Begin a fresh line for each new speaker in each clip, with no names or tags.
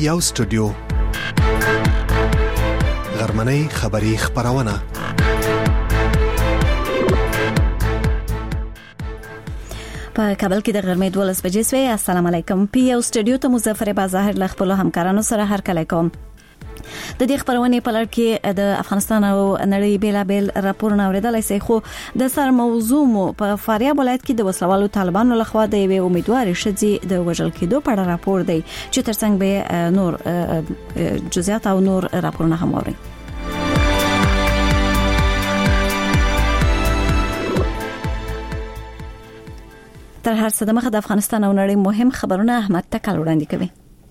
یو سټوډیو غرمنۍ خبری خبرونه
په کابل کې د غرمې 12 بجې سوی. السلام علیکم. پی یو سټوډیو ته مظفر بازاهر له خپل همکارانو سره هرکلی کوم. د دې خبرونه په لړ کې د افغانستان او نړۍ بیلابل راپورونه اوریدلای شي، خو د سر موضوع مو په فاریاب ولایت کې د وسلوالو طالبانو لخوا د یوې امیدوارې ښځې د وژل کېدو په اړه راپور دی چې ترڅنګ به نور جزئیات او نور راپورونه هم اوري. تر هر څه د مخه د افغانستان او نړۍ مهم خبرونه احمد تکل وړاندې کوي.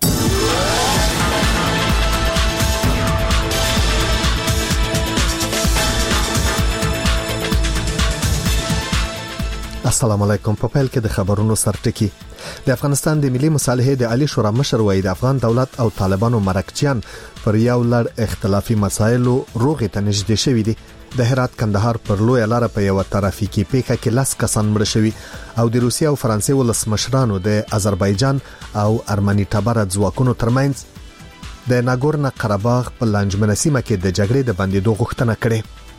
السلام علیکم. په پیل کې د خبرونو سرټکی. د افغانستان د ملي مصالحې د عالی شورا مشر وایي د افغان دولت او طالبانو مرکچیان پر یو لړ اختلافي مسایلو روغې ته نږدې شوي دي. د هرات کندهار پر لوی لار په یو ترافیکي پیښه کې 10 کسان مړ شوي او د روسیې او فرانسې ولسمشرانو د آذربایجان او ارمني ټبره ځواکونو ترمنځ د ناګورنو قرهباغ په لانجمنه سیمه کې د جګړې د بندیدو غوښتنه کړې.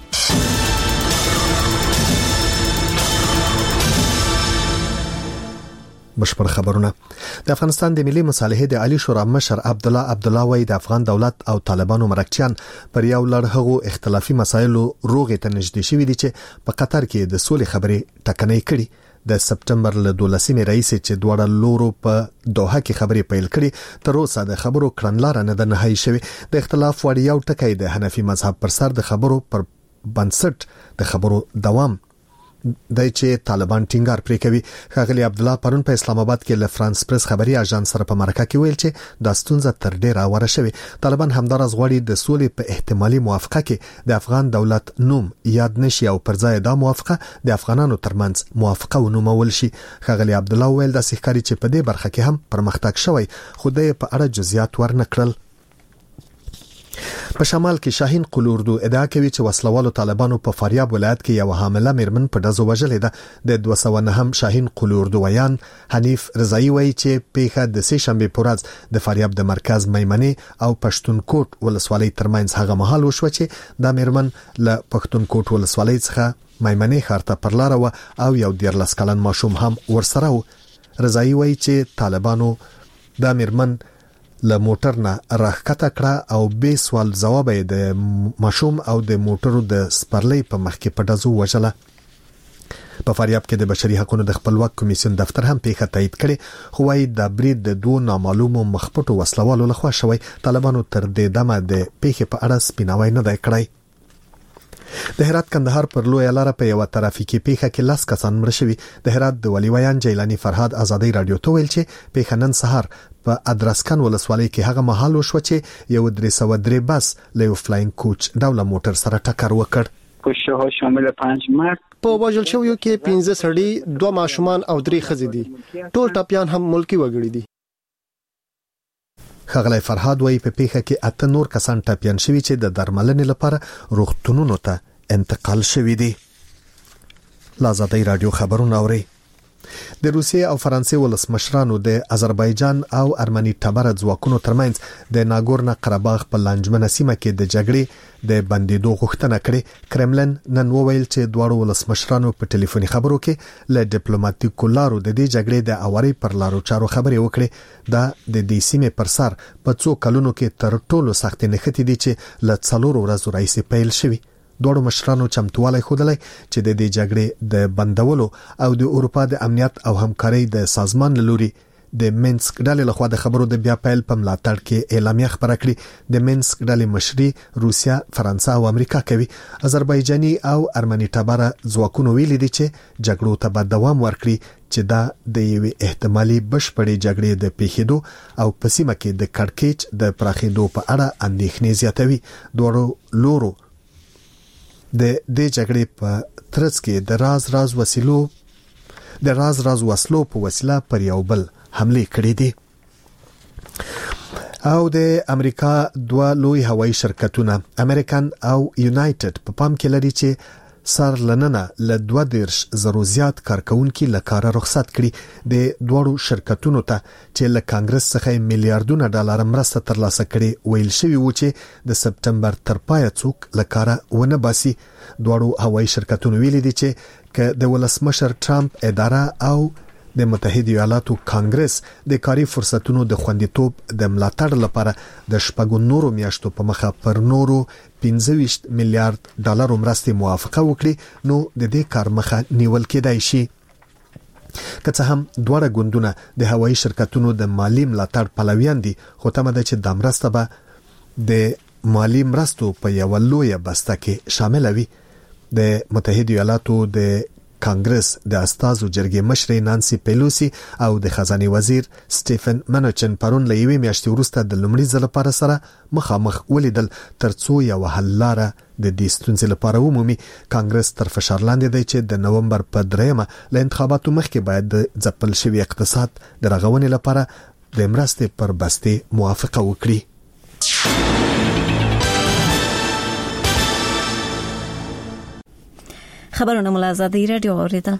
بشپړ خبرونه. د افغانستان د ملي مصالحې د عالی شورا مشر عبدالله وای د افغان دولت او طالبانو مرکچیان پر یو لړ هغو اختلافي مسایلو روغې ته نږدې شوي دي چې په قطر کې د سولې خبرې ټکنۍ کړي. د سپټمبر له 12مې رئیس چې دواړه لورو په دوحه کې خبرې پیل کړي، تر اوسه د خبرو کړنلاره نه ده نهایی شوی. د اختلاف وړ یو ټکی د حنفي مذهب پر سر د خبرو پر بنسټ د خبرو دوام دای چې طالبان ټینګار پرې کوي. ښاغلي عبدالله پرون په اسلام آباد کې له فرانس پریس خبري اژانس سره په مرکه کې ویل چې د ستونزه تر ډیره اوره شوی. طالبان همدارس غواړي د سولې په احتمالي موافقه کې د افغان دولت نوم یاد نشي او پر ځای دا موافقه د افغانانو ترمنځ موافقه ونومول شي. ښاغلي عبدالله ویل د سحکاري چې په دې برخه کې هم پرمختګ شوی، خو د په اړه جزئیات ورنکړل. په شمال کې شاهین قلوردو ادعا کوي چې وسلوالو طالبانو په فاریاب ولایت کې یو حامله میرمن په ډزو وژلې ده. د 209 شاهین قلوردو ویان حنیف رضایی وایي چې پیښه د سه شنبه په ورځ د فاریاب د مرکز میمنې او پښتونکوټ ولسوالۍ ترمنځ هغه مهال وشو چې دا میرمن له پښتونکوټ ولسوالۍ څخه میمنې ښار ته پر لار و او یو 14 کلن ماشوم هم ورسره و. رضایی وایي چې طالبانو دا میرمن له موټر نه راښکته کړه او به سوال جواب یې د ماشوم او د موټرو د سپرلۍ په مخ کې په ډزو وژله. په فاریاب کې د بشري حقوقو د خپلواک کمیسیون دفتر هم پیښه تایید کړي، خو وايي د برید د دوه نامعلومو مخپټو وسلوالو لخوا شوی. طالبانو تر دې دمه د پیښې په اړه سپیناوی نه دی کړی. د هرات کندهار پر لوی لار په یو ترافیکي پیښه کې 10 کسان مړ شوي. د هرات د ولیویان جیلانی فرهاد ازادي رادیو ته ویل چې پیښه نن سهار په ادرسکن ولسوالۍ کې هغه مهال وشو چې یو 303 بس له یو فلاینګ کوچ ډوله موټر سره ټکر وکړ.
کشته شامل 5 مرد
په وژل شویو کې 15 سړي، 2 ماشومان او 3 ښځې دي. ټول ټاپیان هم ملکی وګړي دي.
ښاغلی فرهاد وایي په پیښه کې 8 نور کسان ټاپیان شوي چې د درملنې لپاره روغتونونو ته انتقال شوي دي. لازادی رادیو خبرونه اوري. د روسیې او فرانسې ولسمشرانو د آذربایجان او ارمني ټبره ځواکونو ترمنځ د ناګورنو قرهباغ په لانجمنه سیمه کې د جګړې د بندیدو غوښتنه کړې. کرملن نن وویل چې دواړو ولسمشرانو په ټلیفوني خبرو کې له ډیپلوماټیکو لارو د دې جګړې د اوري پر لارو چارو خبرې وکړې. دا د دې سیمې پر سر په څو کلونو کې تر ټولو سخت نښتې دي چې له 4 ورځو راځي پیل شوی. دوړو مشرانو چمتووالی ښودلی چې د دې جګړې د بندولو او د اروپا د امنیت او همکارۍ د سازمان له لوري د مینسک ډلې لخوا د خبرو د بیا پیل په ملاتړ کې اعلامیه خبره کړې. د مینسک ډلې مشري روسیا، فرانسه او امریکا کوي. آذربایجاني او ارمني ټبره ځواکونو ویلي دي چې جګړو ته به دوام ورکړي چې دا د یوې احتمالي بشپړې جګړې د پیښېدو او په سیمه کې د کړکېچ د پراخېدو په اړه اندېښنې زیاتوي. دوړو لورو د دې جګړې په ترڅ کې د راز وسلو په وسیله پر یو بل حمله کړې دي. او د امریکا دوه لوی هوایي شرکتونه امریکن او یونایټډ په پام کې لري چې سر لننه ل 22,000 زیات کارکونکو له کار رخصت کړي د دوړو شرکتونو ته چې له کانګرس څخه میلیارډونه ډالر مرسته ترلاسه کړي ویل شوی و چې د سپټمبر تر پای څوک له کار ونه باسي. دوړو هوایي شرکتونو ویلي دي چې ک د ولسمشر ټرمپ اداره او د متحده ایالاتو کانګرس د کاري فرصتونو د خوندیتوب د ملاتړ لپاره د شپږو نورو میاشتو په مخه پر نورو 25 میلیارډ ډالر مرستې موافقه وکړي نو د دې کار مخه نیول کېدای شي. که څه هم دوه غوندونه د هوایي شرکتونو د مالی ملاتړ پلویان دي خو تمه ده چې د مرسته به د مالی مرستو په یو لوی بسته کې شامل وي. د متحده ایالاتو د کانګرس د استازو جرګې مشر نانسي پیلوسی او د خزانه وزیر سټيفن منوچن پرون له یوې میاشتې وروسته د لومړي ځل لپاره سره مخامخ ولیدل ترڅو یو حل لاره د دې ستونزې لپاره ومومي. کانګرس تر فشار لاندې دی چې د نومبر په 3مه له انتخاباتو مخکې باید د ځپل شوی اقتصاد د رغونې لپاره د مرستې پر بستې موافقه وکړي.
خبرونه مو له آزادۍ رادیو اوریدل.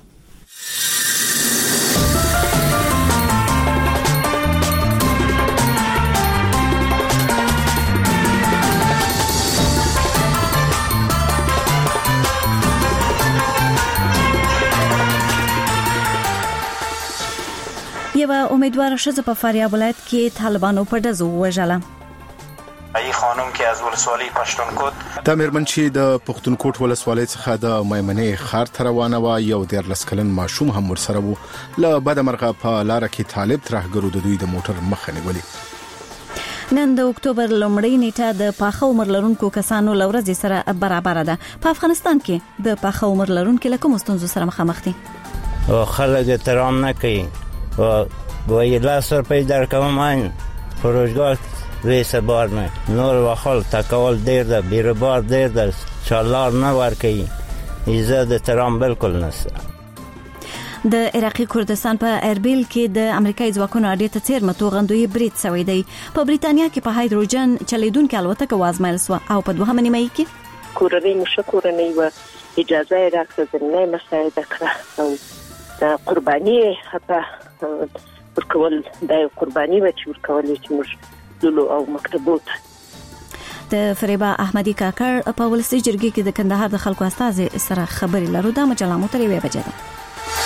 یو امیدوار ښځه په فاریاب ولایت کې طالبانو په ډزو وژله.
ای خانم که از ولسوالی پښتونکوټ
د مېرمن چې د پښتونکوټ ولسوالۍ څخه د میمنې ښار ته روانه و یو 13 کلن ماشوم هم ورسره وو. له بده مرغه په لار کې طالب ترهګرو د دوی د موټر مخه نیولې.
نن د اکتوبر لومړۍ نیټه د پاخه عمر لرونکو کسانو لورځ سره برابر ده. په افغانستان کې د پاخه عمر لرونکو لکه مستونزو سره مخامخ دي.
او خلک احترام نه کوي و وای لاس روپۍ درکوم این فروشگاه ویسه بار نه نور وخل تکول دیر ده بیربار دیر ده چالار نه ورکی ایزه ده ترام بلکل نسته.
د عراقي کردستان په اربیل کې د امریکایي ځواکونو اډې ته څیر متوغندوی برید شوی دی. په بریتانیا کې په هایدروجن چلیدونکو الوتکه وازمایل سو او په دوهمه نیمه کې
کورنۍ مشکورنۍ و اجازه راکړه نه مساعده کړه او قرباني حتی ورکول د قرباني و چې ورکول چې موږ دلو او مکتبوت.
د فریبا احمدی کاکړ په ولسی جرګې کې د کندهار د خلکو استازي سره خبري لرو. د مجله مو ترې وې بجې ده.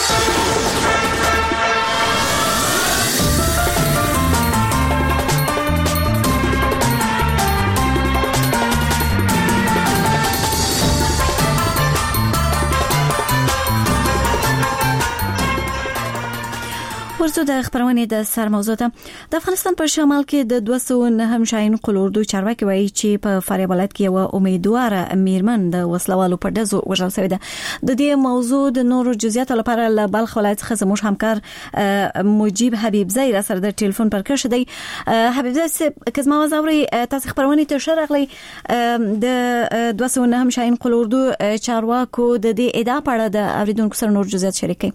ورته د خبرونه د سر موضوع ته د افغانستان په شمال کې د 209 شاهین قلوردو چارواکي وایي چې په فاریاب ولایت کې یو امیدواره میرمن د وسلوالو په ډزو وژل شوې ده. د دې موضوع د نورو جزئیاتو لپاره له بلخ ولایت څخه زموږ همکار مجيب حبیب زئی را سره د ټلیفون پر کښ دی. حبیب زئی که ما وزوري تاسو خبرونه ته شرغلي د 209 شاهین قلوردو چارواکو د دې ادعا په اړه د اوریدونکو سره نور جزئیات شریکي.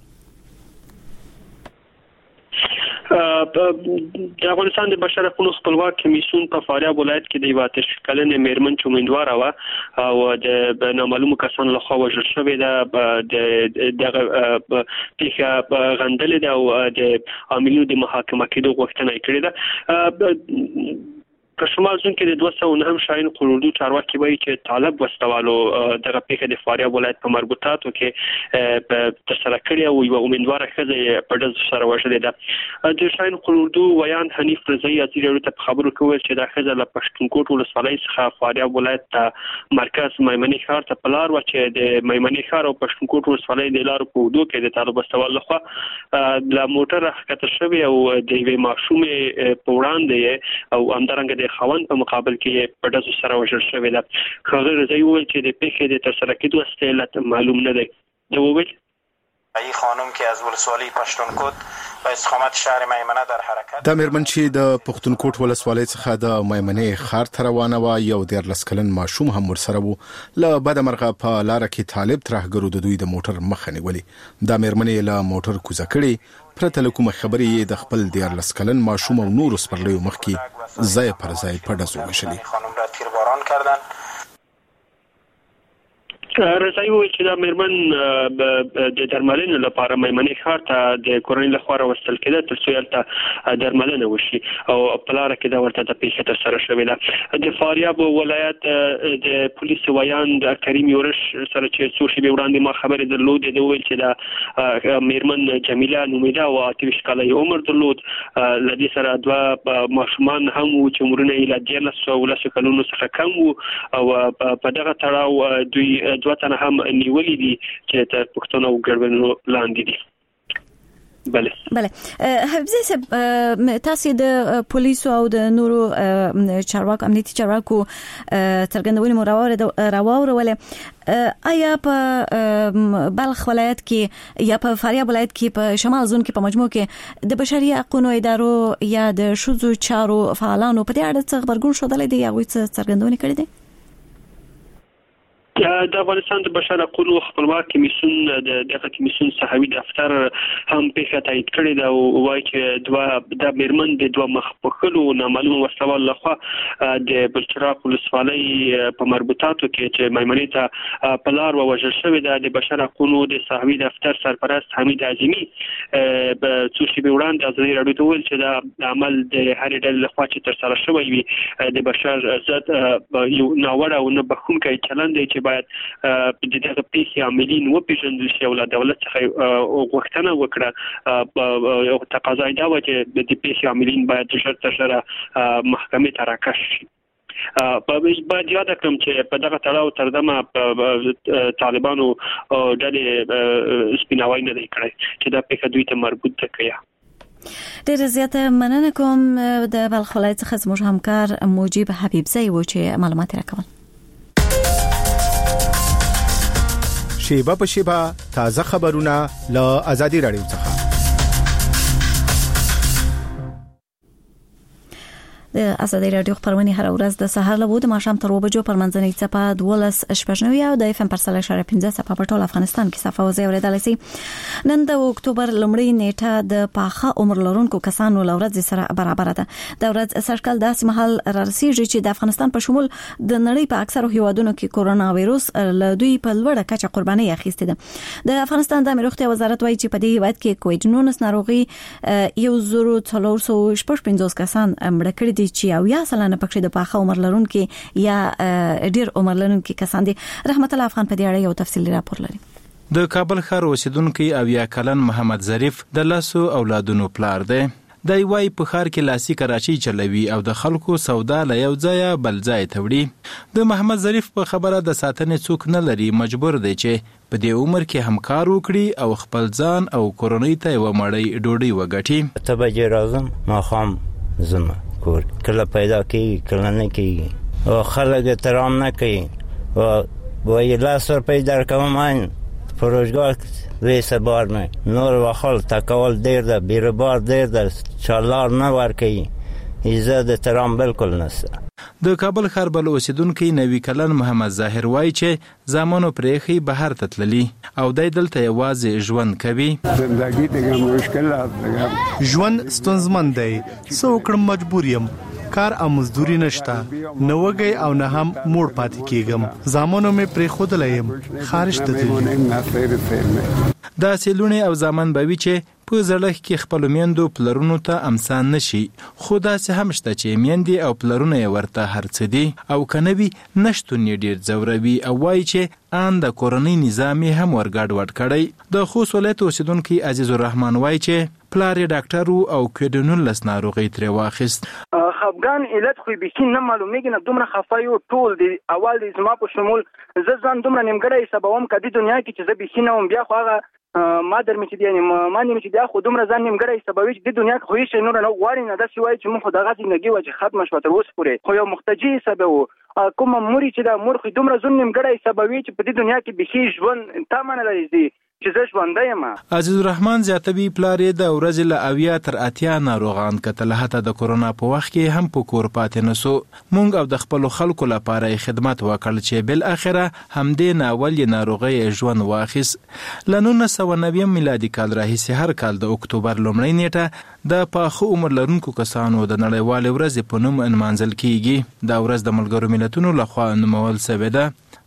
د افغانستان د بشر حقوقو خپلواک کمیسیون په فاریاب ولایت کې د یو 13 کلنې میرمن چې امیدواره و او د نامعلومو کسانو لخوا وژل شوې ده د پیښه غندلې ده او د عاملینو د محاکمه کېدو غوښتنه یې کړې ده. په شمال ځون کې د 209 شاهین قلوردو چارواکي وایي چې طالب وسوالو دغه پیښه د فاریاب ولایت په مربوطاتو کې ترسره کړې او یو امیدواره ښځه په ډز سره وژلې ده. د شاهین قلوردو ویان حنیف رضایی ازیر ته خبرو کوي چې د ښځه له پښتونکوټ ولسوالۍ څخه فاریاب ولایت ته مرکز میمنې ښار ته په لار و چې د میمنې ښار او پښتونکوټ ولسوالۍ د لارو په ودو کې د طالب وسوال لخوا د موټر راکته شوی او د یوې ماشومې په وړاندې او همدارنګه د خوان په مقابل کې په ډزو سره وژل شوی ده. خبر رضایی وویل چې د پیښې د ترسره کېدو استعلات معلوم نه دی. نو وویل
ای خانم که از ولسوالی پښتونکوټ په استقامت شهر میمنه در حرکت
د مېرمن چې د پښتونکوټ ولسوالۍ څخه د میمنې ښار ته روانه و یو 13 کلن ماشوم هم ورسره وو. له بده مرغه په لار کې طالب ترهګرو د دوی د موټر مخه نیولې. د مېرمنې له موټر کوزه کړي پرته له کومه خبرې د خپل 13 کلن ماشوم او نور سپرلیو مخ کې ځای پر ځای په ډزو وشلې.
خانم را تیرباران کردن.
رضای وایي چې دا میرمن د درملنې لپاره میمنې ښار ته د کورنۍ لخوا راوستل کېده تر څو هلته درملنه وشي او په لاره کې دا ورته د پیښې ترسره شوې ده. د فاریاب ولایت د پولیس ویاند کریم یورش سره چې څو شېبې وړاندې ما خبرې درلودې ده ویل چې دا میرمن جمیله نومیده او 28 کاله عمر درلود. له دې سره دوه ماشومان هم وو چې عمرونه یې له 13 کلونو څخه کم وو او په دغه تړاو دوی دوه تنه هم نیولې دي چې تر پښتون او ګډوډ لاندې دي. بله
حفظي صاحب تاسو د پولیسو او د نورو چارواکو امنیتي چارواکو څرګندونې مو راوړولې آیا په بلخ ولایت کې یا په فاریاب ولایت کې په شمال زون کې په مجموع کې د بشري حقوقو ادارو یا د شذو چارو فعالانو په دې اړه څه خبرګون شوه یا غوښتل څرګندونې کړې دي؟
د افغانستان د بشر حقوقو خپلواک کمیسیون دغه کمیسیون صحوي دفتر هم پیښه تایید کړې ده او وايي چې د میرمن د دوه مخپخلو نامعلوم وسوال لخوا د بلچراغ ولسوالۍ په مربوطاتو کې چې میمنې ته په لار ووژل شوې ده. د بشر حقوقو د صحوي دفتر سرپرست حمید اعظمي په څو شېبې وړاندې ازادي راډیو ته ویل چې د عمل د هرې ډلې لخوا چې ترسره شوی وي د بشر ضد یو ناوړه او نه بخښونکی چلند دی چې باید د دغه پیښې عاملین وپېژندل شي او له دولت څخه غوښتنه وکړه او تقاضا یې دا وه چې د دې پیښې عاملین باید ژر تر ژره محکمې ته راکش شي. باید یاد کړم چې په دغه تړاو تر دمه طالبانو ډلې سپیناوی نه دی کړی چې دا پیښه دوی ته مربوط ده که یا.
ډېر زیاته مننه کوم د بلخ ولایت څخه زموږ همکار موجب حبیبزی و چې معلومات راکول.
شیبه په شیبه تازه خبرونه له آزادي راډیو څخه.
د آزادي راډیو خبرونه هر ورځ د سهار له 2 ماښام تر 2 بجو پر منځنۍ صفه 12:15 او د FM پر 3.15 صفه په ټول افغانستان کې صفه وزي اوریدل شي. نن د اکتوبر لومړۍ نیټه د پاخه عمر لرونکو کسانو لورځ سره برابر ده. د ورځ سرکل داسې مهال رارسیږي چې د افغانستان په شمول د نړۍ په اکثرو هیوادونو کې کورونا وایروس له دوی په لوړه کچه قرباني اخیسته ده. د افغانستان د روغتیا وزارت وایي چې په دې هیواد کې کووډ-19 ناروغي 1455 کسان مړه کړي چې او یا سلانه پکې د پاخه عمر لرونکو یا ډیر عمر لرونکو کسان دي. رحمت الله افغان په دې اړه یو تفصیلي راپور لري.
د کابل ښار اوسیدونکو او یا کلن محمد ظریف د لاسو اولادونو پلار دی. د وای په ښار کې لاسي کراچي چلوي او د خلکو سودا له یو ځای بل ځای ته وړي. د محمد ظریف په خبره د ساتنې څوک نه لري، مجبور دی چې په دې عمر کې همکار وکړي او خپل ځان او کورنۍ ته یو مړی ډوډۍ وګټي.
ته به راځم ما خام زما کور کله پیدا کیږي کله نه کیږي او خلک احترام نه کوي و وایي 10 روپۍ درکوم من فروشگاه ویسه بار نه نور وخل تکول دیر ده بیربار دیر ده چالار نه ورکوي عزت احترام بالکل نشته.
د کابل ښار بل اوسیدونکو نوی کلن محمد ظاهر وایي چې زمانو پرېخي بهر ته تللی او دای دلته یوازې ژوند کوي.
زندگی دیگه مشکلات دیگه
ژوند ستونزمن دی، څه وکړم مجبور یم، کار او مزدوري نشته، نه وږی او نه هم موړ پاتې کېږم. زمانو مې پرېښودلی یم، خارج ته تللی.
دا سیلونه او زمان به وي چې په زړه کې خپل میندو پلرونو ته امسان نشي، خو داسې هم شته چې میندې او پلرونه یې ورته هرڅه دي او کنه وي نشتون یې ډیر ځوروي او وایي چې ان د کورنۍ نظام هم ورګډوډ کړی. د خوست ولایت اوسیدونکو عزیز الرحمن وایي چې پلار یې ډاکټر او کووډ-19 ناروغي ترې واخیست.
خفګان علت خو به نه معلومیږي، نه دومره خفایو ټول دی اول د زما په شمول زه ځان دومره نیمګړی حسابوم کدي دنیا کې چې زه به نه وم، بیا خو هغه ما در می چې دی ما نیم چې دی خو دومره ځان نیمګړی حسابوي چې د دنیا کې خو هیڅ نور نه غواړي نه داسې وایي چې موږ خو دغه ژوندۍ وجه ختم شو تر اوسه پورې، خو یو محتاجي حسابو کوم موري چې دا مور خو دومره ځون نیمګړی حسابوي چې په دې دنیا کې به ژوند تامن لري چې زه ژوندی یم.
عزیز الرحمن زیاتوي پلار یې د ورځې له 80 تر 80 ناروغان کتل، حتی د کورونا په وخت کې هم په کور پاتې نسو. مونږ او د خپل خلکو لپاره خدمت وکړ چې بل اخره همدې ناول ناروغي ژوند واخیس. له 1990 میلادي کال راهیسې هر کال د اکتوبر لومړۍ نیټه د پاخه عمر لرونکو کسانو د نړیوال ورځ په نوم انمانځل کیږي. دا ورځ د ملګرو ملتونو لخوا نومول شوې ده.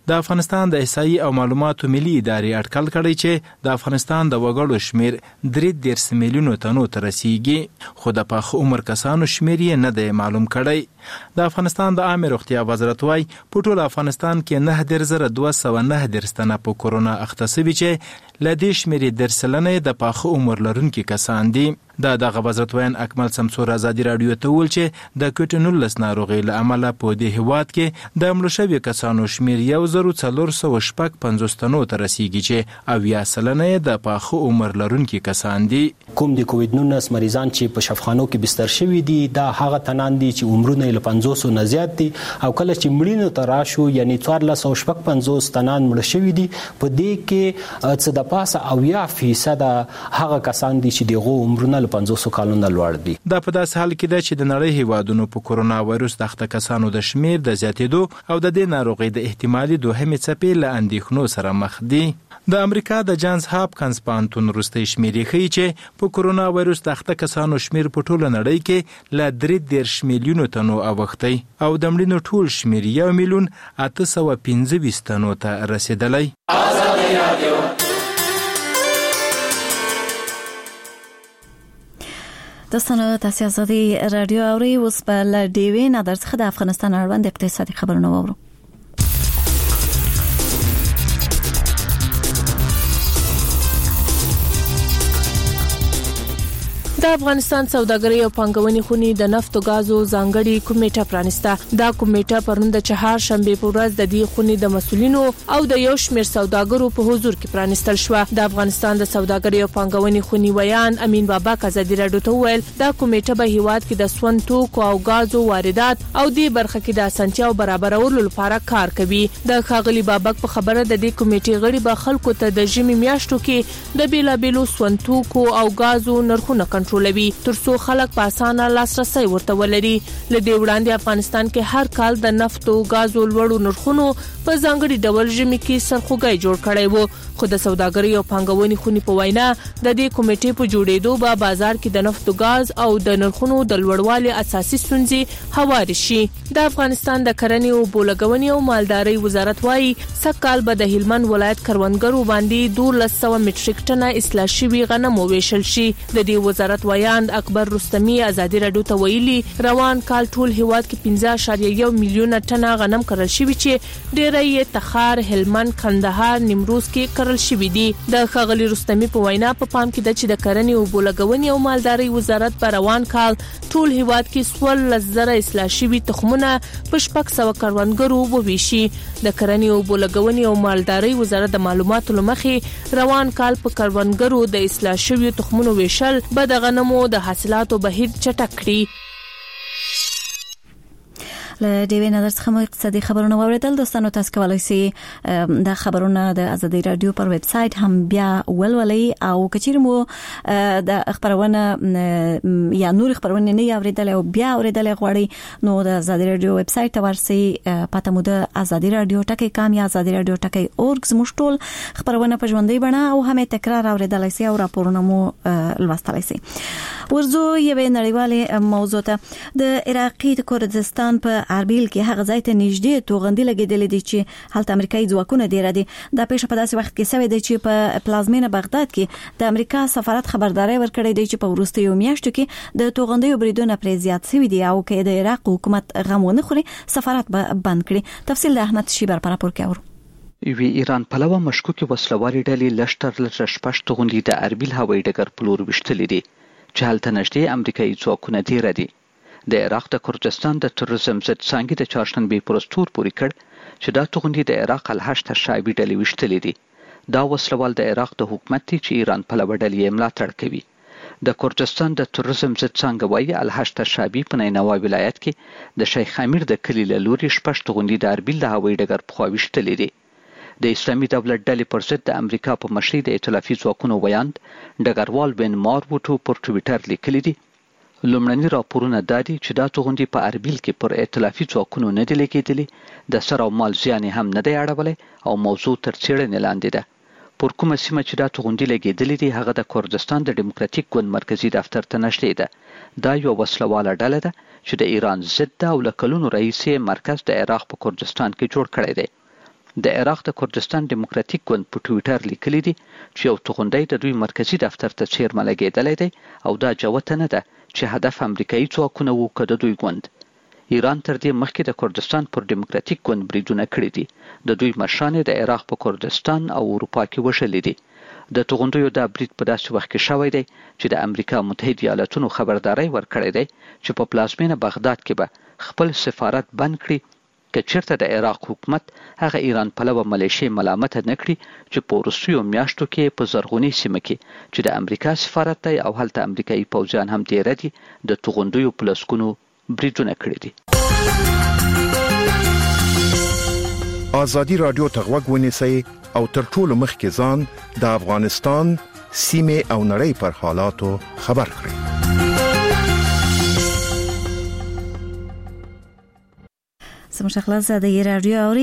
د افغانستان د احصایي او معلوماتو ملي ادارې اټکل کړی چې د افغانستان د وګړو شمیر 3 میلیونو تنو ته رسیږي، خو د پاخه عمر کسانو شمیر یې نه دی معلوم کړی. د افغانستان د عامه روغتیا وزارت وايي په ټول افغانستان کې 9209 تنه په کورونا اخته شوي چې له دې شمېرې 10% د پاخه عمر لرونکي کسان دي. دغه وزارت وایي اکمل سمسور ازادي راډیو ته وویل چې د کوټ-19 ناروغۍ له امله په دې هیواد کې د مړه شویو کسانو شمیر 1450 تنو ته رسیږي چې 90% د پاخه عمر لرونکي کسان دي.
کوم د کووډ-19 مریضان چې په شفاخانو کې بستر شوي دي دا هغه تنان دي چې عمرونه له 500 نه زیات دي او کله چې مړینو ته راشو یعنی 1450 تنان مړه شوي دي په دې کې څه د پاسه 90% هغه کسان دي چې دغه عمرونه 500 کالونو لوړ دي.
دا په داسې حال کې ده چې د نړۍ هیوادونو په کورونا وایروس د اخته کسانو د شمیر د زیاتېدو او د دې ناروغۍ د احتمالي دوهمې څپې له اندېښنو سره مخ دي. د امریکا د جانز هاپکنز پوهنتون وروستۍ شمیرې ښیي چې په کورونا وایروس د اخته کسانو شمیر په ټوله نړۍ کې له 3 میلیونو تنو اوښتی او د مړینو ټول شمیر 1,825,000 تنو ته رسیدلی.
دوستانو تاسو ازادي رادیو اوري اوس په لډیوي نظر څخه د افغانستان اړوند اقتصادي خبرونه وورو.
د افغانستان سوداګرۍ او پانګونې خونې د نفت او غازو ځانګړي کمیټه پرانسته. دا کمیټه پرون د چهارشنبه په ورځ د دې خونې د مسولینو او د یو شمېر سوداګرو په حضور کې پرانستل شو. د افغانستان د سوداګرۍ او پانګونې خونې ویان امین بابک ازادي راډیو ته وویل دا کمیټه به هیواد کې د سون توکو او غازو واردات او د برخه کې د اسانتیاو برابرولو لپاره کار کوي. د ښاغلي بابک په خبره د دې کمیټې غړي به خلکو ته د ژمي میاشتو کې د بیلابیلو سون توکو او غازو نرخونه کنټرولوي ترڅو خلک په اسانه لاسرسي ورته ولري. لدې وړاندې افغانستان کې هر کال د نفت او غازو لوړو نرخونو په ځانګړي ډول ژمي کې سرخوږی جوړ کړی وو، خو د سوداګرۍ او پانګونې خونې په وینا د دې کمیټې په جوړېدو به بازار کې د نفت او غاز او د نرخونو د لوړوالي اساسي ستونزې هوارې شي. د افغانستان د کرنې او بولګونې او مالدارۍ وزارت وايي سږکال به د هلمند ولایت کروندګرو باندې 1200 مټریک ټنه اصلاح شوي غنم وویشل شي. د دې وزارت ویاند اکبر رستمی ازادي راډیو ته ویلي روان کال ټول هیواد کې 15.1 میلیونه ټنه غنم کرل شوي چې ډېری یې تخار، هلمند، کندهار، نیمروز کې کرل شوي دي. د ښاغلي رستمی په وینا په پام کې ده چې د کرنې او بولګونې او مالدارۍ وزارت په روان کال ټول هیواد کې 16,000 اصلاح شوي تخمونه په 600 کروندګرو وویشي. د کرنې او بولګونې او مالدارۍ وزارت د معلوماتو لمخې روان کال په کروندګرو د اصلاح شوي تخمونو ویشل به د غنمو د حاصلاتو بهیر چټک کړي.
له ډیوی نظر څخه مو اقتصادي خبرونه واوریدل. دوستانو تاسو کولای شئ د خبرونه د ازادي رادیو پر ویب سټ هم بیا ولولئ او کچیر مو د خبرونه یا نور خبرونه نه اوریدل او بیا اوریدل غواړئ نو د ازادي رادیو ویب سټ ته ورسئ. پته مو د ازادي رادیو ټکی کام یا ازادي رادیو ټکی اورګ زموږ ټول خبرونه په ژوندۍ بڼه او هم تکرار اوریدل شئ او راپورونه مو لوستل شئ. ورزو یوه نړیواله موضوع ته د عراقي کردستان په اربیل کې هغه ځای ته نږدې توغندي لګیدلې دي چې هلته امریکایي ځواکونه دی را دي. دا پیښه په داسې وخت کې شوې ده چې په پلازمینه بغداد کې د امریکا سفارت خبرداري ورکړې ده چې په وروستیو میاشتو کې د توغندیو بریدونه پرې زیات شوي دي او کې د عراق حکومت غمونه خوري سفارت بند کړي. تفصیل د احمد شیبر پر راپور کې اورو.
وی ایران پلوه مشکوک وسلواري ډلې لشتر شپږ توغندي د اربیل هوایي ډګر په لور وشتلې دي چې هلته نږدې امریکایي ځواکونه دی را دي. د عراق د کردستان د تروریزم ضد څانګې د چهارشنبه پر ورځ تور پورې کړ چې دا توغندي د عراق الحشد شعبي ډلې وشتلې دي. دا وسلوال د عراق د حکومت دی چې ایران پلوه ډلې ملاتړ کوي. د کردستان د تروریزم ضد څانګه وايي الحشد شعبي په نینوا ولایت کې د شیخ امیر د کلی له لوري شپږ توغندي د اربیل د هوایي ډګر په خوا وشتلې دي. د اسلامي دولت ډلې پر ضد د امریکا په مشرۍ د ائتلافي ځواکونو ویاند ډګروال بن ماروټو پر ټویټر لیکلي دي لومړني راپورونه دادي چې دا توغندي په اربیل کې پر ائتلافي ځواکونو نه دی لګېدلې، د سر او مال زیان هم نه دی اړولی او موضوع تر څېړنې لاندې ده. پر کومه سیمه چې دا توغندي لګېدلې دي هغه د کردستان د ډیموکراتیک ګوند مرکزی دفتر ته نږدې ده. دا یو وسلواله ډله ده چې د ایران ضد ده او له کلونو راهیسې مرکز د عراق په کردستان کې جوړ کړی دی. د عراق د کردستان دیموکراتیک ګوند په ټوئیټر لیکلی دی چې یو توغندی د دوی مرکزی دفتر ته چیرمه لګیدلی دی او دا جوته نه ده چې هدف امریکایي ځواکونه وو که د دوی ګوند. ایران تر دې مخکې د کردستان پر دیموکراتیک ګوند بریدونه کړي دي. د دوی مشران د عراق په کردستان او اروپا کې وشلې دي. د توغندیو دا برید په داسې وخت کې شوی دی چې د امریکا متحده ایالاتونو خبرداري ورکړې ده چې په پلازمینه بغداد کې به خپل سفارت بند کړي که چیرته د عراق حکومت هغه ایران پلوه ملیشې ملامت نه کړي چې په وروستیو میاشتو کې په زرغونی سیمه کې چې د امریکا سفارت دی او هلته امریکایي پوځیان هم ډیر دي د توغندیو پلسکونو بریدونه کړي دي.
آزادی رادیو ته غوږ ونیسئ او تر ټولو مخکې ځان د افغانستان سیمه او نړۍ پر حالاتو خبر کړئ.
سمشخلاص د رادیو اوري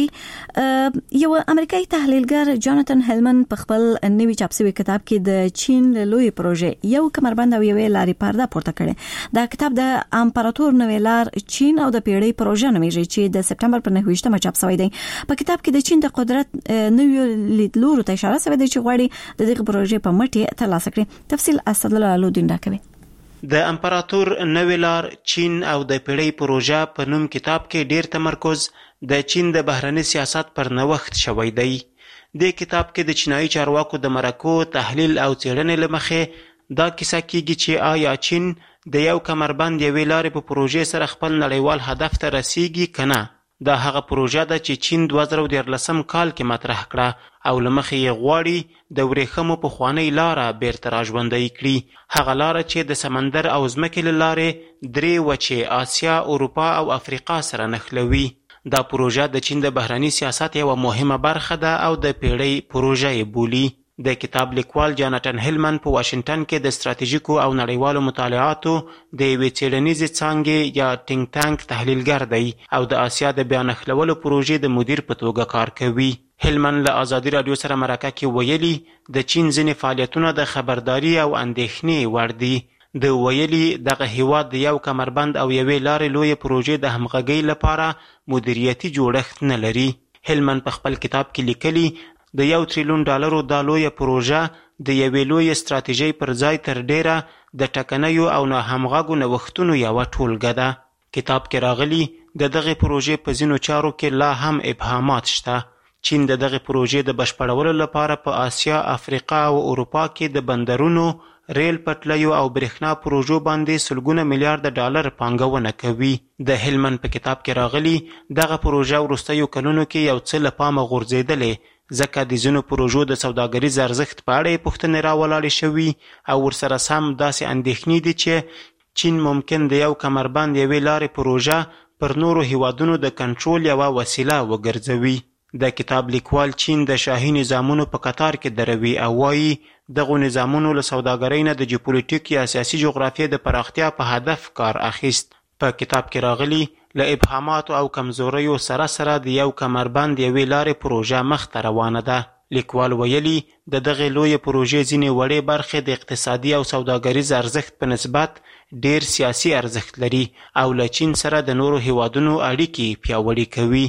یو امریکایي تحلیلګر جاناتن هیلمن په خپل نوي چاپ شوی کتاب کې د چین لوی پروژې یو کمربند او یوې لارې پرده پورته کړي. دا کتاب د امپراتور نوې لار چین او د پیړۍ پروژه نومیږي چې د سپټمبر پر 9 چاپ شوی دی. په کتاب کې د چین د قدرت نوې لیدلورو ته اشاره شوی دی چې غواړي د دغه پروژې په مټ ترلاسه کړي. تفصیل اسد الله علودین راکوي.
د امپراتور نوې لار چین او د پیړۍ پروژه په نوم کتاب کې ډیر تمرکز د چین د بهرني سیاست پر نوښت شوی دی. د کتاب کې د چینایي چارواکو د مرکو تحلیل او څېړنې لمخې دا کیسه کیږي چې آیا چین د یو کمربند یوې لارې په پروژې سره خپل نړیوال هدف ته رسیږي که نه. دا هغه پروژه ده چې چین 2013 کال کې مطرح کړه او لمخې یې غواړي د ورېښمو پخوانۍ لاره بیرته راژوندۍ کړي. هغه لاره چې د سمندر او ځمکې له لارې 3 وچې آسیا، اروپا او افریقا سره نښلوي. دا پروژه د چین د بهرني سیاست یوه مهمه برخه ده او د پیړۍ پروژه یې بولي. د کتاب لیکوال جاناتن هیلمن په واشنگټن کې د ستراتیژیکو او نړیوالو مطالعاتو د یوې څېړنیزې څانګې یا ټینک ټانک تحلیلګر دی او د آسیا د بیا نښلولو پروژې د مدیر په توګه کار کوي. هیلمن له ازادي رادیو سره مرکه کې ویلي د چین ځینې فعالیتونه د خبرداري او اندېښنې وړ دي. د ویلي دغه هیواد د یو کمربند او یوې لارې لویې پروژې د همغږۍ لپاره مدیریتي جوړښت نه لري. هیلمن په خپل کتاب کې لیکلي د $1 تریلیون دا لویه پروژه د یوې لویې ستراتیژۍ پر ځای تر ډیره د ټکنیو او ناهمغږو نوښتونو یوه ټولګه ده. کتاب کې راغلي د دغې پروژې په ځینو چارو کې لا هم ابهامات شته. چین د دغې پروژې د بشپړولو لپاره په آسیا، افریقا او اروپا کې د بندرونو، ریل پټلیو او برېښنا پروژو باندې سلګونه میلیارډ ډالر پانګونه کوي. د هیلمن په کتاب کې راغلي دغه پروژه وروستیو کلونو کې یو څه له پامه غورځېدلې ځکه د ځینو پروژو د سوداګریز ارزښت په اړه یې پوښتنې راولاړې شوي او ورسره سم داسې اندېښنې دي چې چین ممکن د یو کمربند یوې لارې پروژه پر نورو هیوادونو د کنټرول یوه وسیله وګرځوي. د کتاب لیکوال چین د شاهي نظامونو په قطار کې دروي او وایي دغو نظامونو له سوداګرۍ نه د جیوپولیټیک یا سیاسي جغرافیې د پراختیا په هدف کار اخیست. په کتاب کې راغلي له ابهاماتو او کمزوریو سره سره د یو کمربند یوې لارې پروژه مخته روانه ده. لیکوال ویلي د دغې لویې پروژې ځینې وړې برخې د اقتصادي او سوداګریز ارزښت په نسبت ډیر سیاسي ارزښت لري او له چین سره د نورو هیوادونو اړیکې پیاوړې کوي.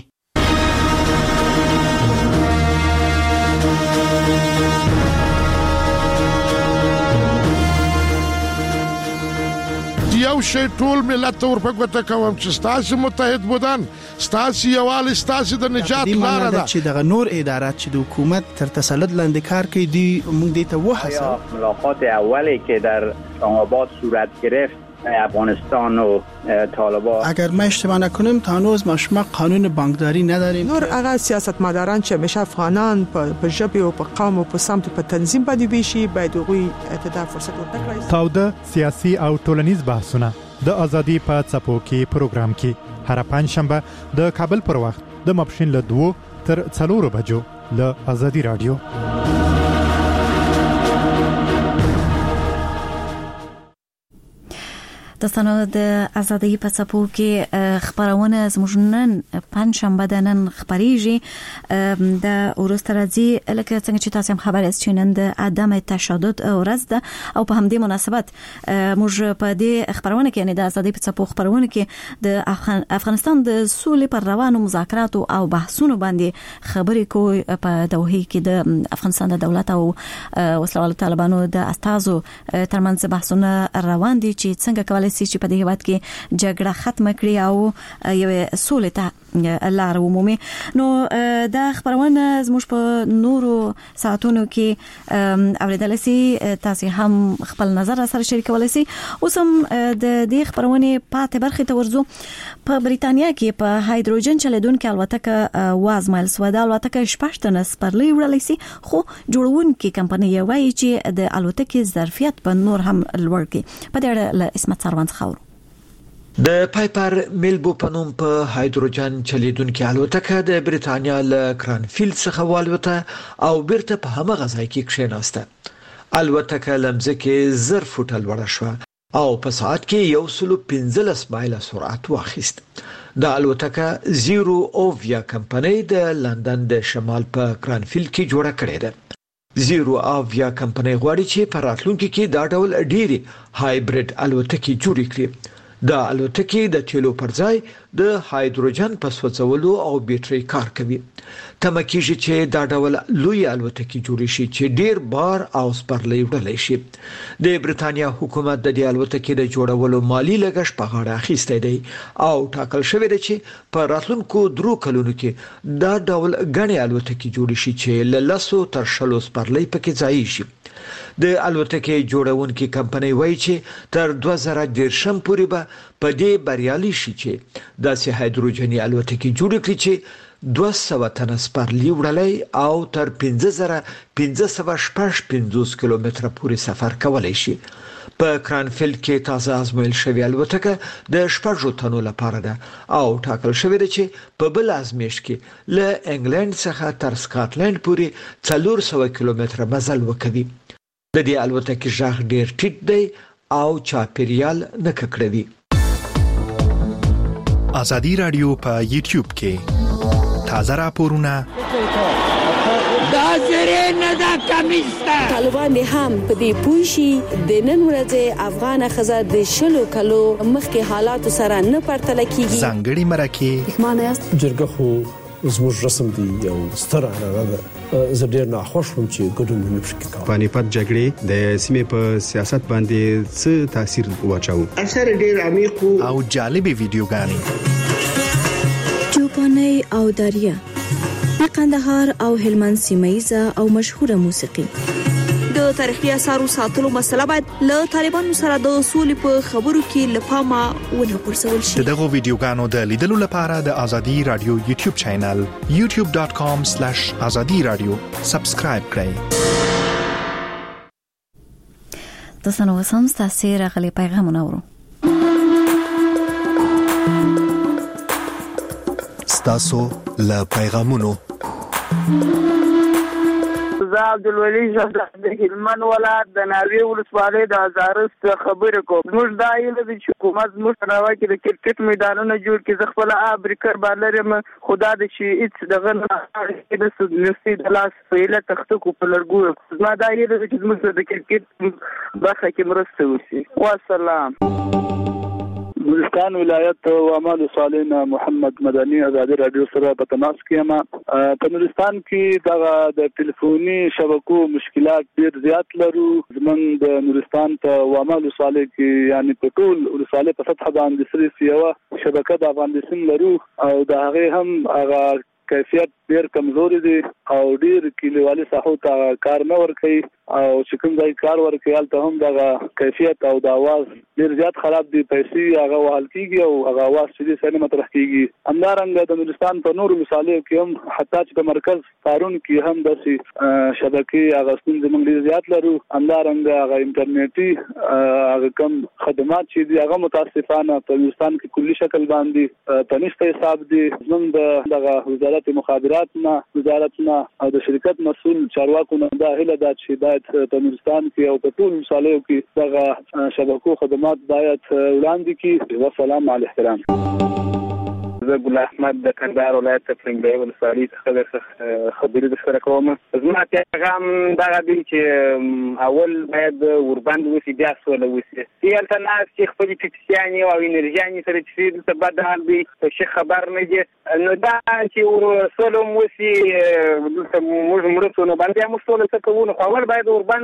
یو شی ټول ملت ته ورپګوته کوم چې ستاسو متحد بودن، ستاسو یووالی، ستاسو د نجات لاره ده.
چې دغه نور ادارات چې د حکومت تر تسلط لاندې کار کوي دی موږ دې ته وهڅوو.
ملاقات اولی که در اسلام‌آباد صورت گرفت افغانستان و طالبان،
اگر ما اشتباه نکنیم تا هنوز ما قانون بانکداری نداریم.
نور هغه سیاستمداران چې همیشه افغانان په ژبه او په قوم او په سمت په تنظیم باندې ویشي باید هغوی ته فرصت ورکړي.
تاوده سیاسي او ټولنیز بحثونه د ازادي په څپو کې پروګرام کې هر پنځشنبه د کابل پر وخت د ماپښین له 2 تر 4 بجو له ازادي رادیو.
تاسو د ازادي په څپو کې خبرونه زموږ نن پنځشنبه د نن خبريږي د ورسته راځي لکه څنګه چې تاسو هم خبر یاست چې نن د عدم تشدد ورځ ده او په همدې مناسبت موږ په دې خبرونه کې یعنی د ازادي په څپو خبرونه کې د افغانستان د سولې پر روانو مذاکرات او بحثونو باندې خبرې کوي په دوحه کې د افغانستان د دولت او وسلوال طالبانو د استازو ترمنځ بحثونه روان دي چې څنګه کولای شي چې په دې هیواد کې جګړه ختم کړي او یو سولې ته لار ومومي. نو دا خبرونه زموږ په نورو ساعتونو کې اوریدل شي، تاسو هم خپل نظر سره شریکولای شئ. اوس هم د دې خبرونه پاتې برخه ته ورزو. په بریتانیا کې په هایدروجن چلیدونکو الوتکه وازمایل سو د الوتکه شپږ سپرلی وړلای شي، خو جوړونکو کمپنۍ وایي چې د الوتکې ظرفیت په نور هم لوړ کړي. په دې اړه اسمت سروان خاور
د پایپر میلبو پنوم په هایدروجن چلیدونکو الوتکه د بریتانیا له کرانفیلد څخه والوته او بیرته په همغه ځای کې کښیناسته. الوتکه لمزکه 0 فوټه لوړه شو او په ساعت کې 115 مایل سرعت واخیست. د الوتکه زیرو اوویا کمپنۍ د لندن د شمال په کرانفیلد کې جوړه کړې ده. زیرو اوویا کمپنۍ غواړي چې په راتلونکي کې دا ډول ډېری هایبرید الوتکې جوړې کړي. د الوتکې د تیلو پر ځای د هایدروجن په سوځولو او بیټرۍ کار کوي. تمه کېږي چې دا ډول لوی الوتکې جوړې شي چې ډېر بار او سپرلی وړلی شي. د بریتانیا حکومت د دې الوتکې د جوړولو مالی لګښت په غاړه اخیستی دی او ټاکل شوی دی چې په راتلونکو 3 کلونو کې دا ډول غني الوتکې جوړې شي چې له 10 تر 20 سپرلی پکې ځای شي. د الوتکې جوړونکو کمپنۍ وایي چې تر 2010 پورې به په دې بریالي شي چې داسې هایدروجني الوتکې جوړ کړي چې 200 تنه سپرلی وړلای او تر 1550 کیلومتره پورې سفر کولای شي. په کرانفیلد کې تازه ازمویل شوی الوتکه د 6 تنو لپاره ده او ټاکل شوی دی چې په بل ازمیښت کې له انګلند څخه تر سکاټلند پورې 400 کیلومتره مزل وکړي. د دې الوتکې ژغ ډېر ټیټ دی او چاپیریال نه ککړوي.
ازادي رادیو په یوټیوب کې تازه راپورونه
دا زری نه دا کمیسته طالبان هم په دې پوښي د نن ورځې افغان خزه د شلو کلو مخکې حالات سره نه پرتل کیږي.
ځانګړي مرکه
معنی است جرګه خو زموږ رسم دی یو ستر اړه ده. زه ډېر ناخوښ وم چې ګډون نه پکې کوم.
پانیپت جګړې د سیمې په سیاست باندې څه تاثیر واچاو؟
اثر ډېر عمیق
او جالبې ویډیوګانې
چوپاني او دریا د قندهار او هلمند سیمایزه او مشهوره موسیقي. د تاریخي اثارو ساتلو مسله باید له طالبانو سره د اصول په خبرو کې لپاره ونه پرسول شي.
دغه ویډیوګانو د لیدلو لپاره د ازادي رادیو یوټیوب چینل youtube.com/azadiradio سبسکرایب کړئ.
تاسو نو سم ستاسو راغلي پیغامونه اورو.
ستاسو له پیغامونو
عبدالولي شهزاد د هلمند ولایت د ناوې ولسوالۍ د ازارست خبرې کوم. موږ دا ایله د حکومت موږ راوړي چې د کرکټ میدانونه جوړ کړي. زه خپل ابریکر بالر یم، خدا د شي هیڅ دغه نه نسي د لاس فعاله تخته کو په لرګو. ما دا ایله چې موږ د کرکټ برخه کې مرسته وشي. والسلام.
نورستان ولایت وامل صالحین محمد مدني ازادي رادیو سره په تماس کې یم. په نورستان کې د ټلیفوني شبکو مشکلات ډیر زیات لرو. زمونږ د نورستان په وامل صالح کې یعنی په ټول ولسوالۍ په سطح باندې صرف یو شبکه د افغانستان لرو او د هغه هم هغه کیفیت ډیر کمزوري دي او ډیر کلیوالي ساحو ته کار نه ورکوي او چې کوم ځای کار ورکوي هلته هم دغه کیفیت او د اواز ډیر زیات خراب دي. پیسې هغه وهل کېږي او هغه اواز چې دی سره مطرح کېږي. همدارنګه د نورستان په نورو ولسوالیو کې هم حتی چې په مرکز پارون کې هم داسې شبکې هغه ستونزې موږ ډېر زیات لرو. همدارنګه هغه انټرنیټي هغه کوم خدمات چې دي هغه متاسفانه په نورستان کې کلي شکل باندې په نشته حساب دي. زموږ دغه وزارت وزارت مخابرات نه وزارت نه او د شرکت مسؤل چارواکو نه دا هله دا چې باید په نورستان کې او په ټول ولسوالیو کې دغه شبکو خدمات باید وړاندې کړي. والسلام علی احترام.
زه ګل احمد د کندهار ولایت پرنګبې ولسوالۍ څخه خبرې درسره کوم. زما پیغام دا دی چې اول باید ورباند وسی بیا سوله وسی. یلته ناس چې خپل ټکسیاني او انرژياني سره چې څه بدل دي څه خبر نه دي نو دا چې سوله وسی موږ مرسته نه باندې موږ سوله څه کوو. اول باید ورباند